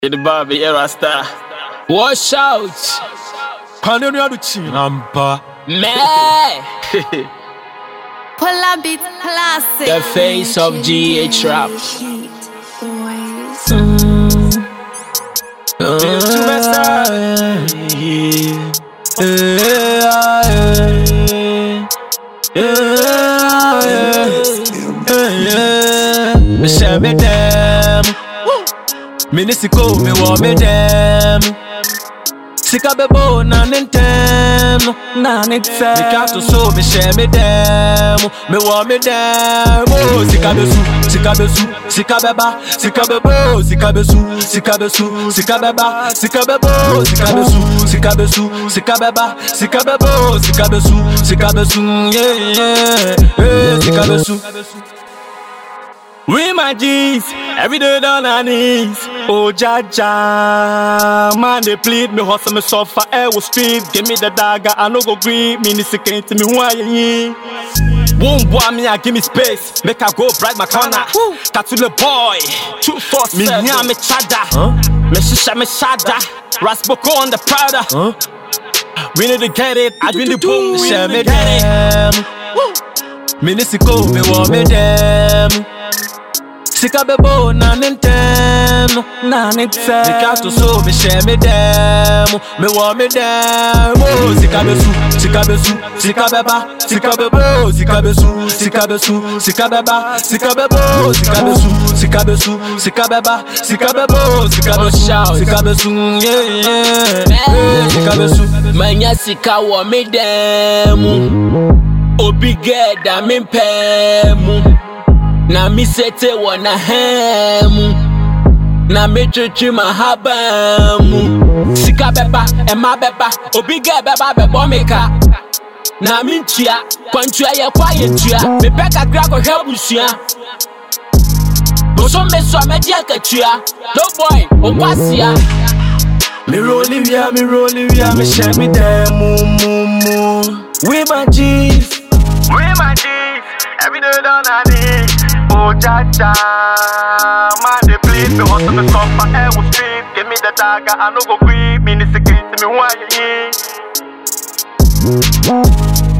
The Barbie, yeah, Rasta. Wash out. Pandemia do Chinampa. Man. Pull beat classic. The face of GH rap. Me share me them. Me nisiko me want me them. Sika bebo na nintem na nintem. Me can't so me share me them. Me want me them. Oh, sika besu, sika besu, sika beba, sika bebo, sika besu, sika besu, sika beba, sika bebo, sika besu, sika besu, sika beba, sika bebo, sika besu, sika besu, yeah, sika besu. We my G's, every day down on knees. Oh Jaja, man they plead me hustle me suffer air street. Give me the dagger, I no go green. Me ni second to me why you won't boy me, I give me space. Make I go bright my corner. Tattoo the boy, 247. Me nya me chada, me shisha me shada. Rasboko on the powder. We need to get it. I been the boom, Share me we get it. them. Me nisiko me want me them. Sika bebo na nintem na nintem. Me can't so me share me them. Me want me them. Oh, sika besu, sika besu, sika beba, sika bebo, sika besu, sika besu, sika beba, sika bebo, sika besu, sika besu, sika beba, sika bebo, sika besu, sika besu, yeah, sika besu. Manya sika wa me demu. Obi get da me pemu. Na mi sete wana hemu. Na me chichi mahabamu. Sika beba, ema beba. Obi get beba bebo meka. Na mi nchia, kwa nchia ye kwa ye nchia. Me peka krako hebu shia. Boso meso amedia kachia. No boy, okwasia. Me rolling via, me share me them, We my G's, every day down on it. Oh Jaja, man they plead me hustle me suffer air street. Give me the dagger, I no go green. Me ni second to me why you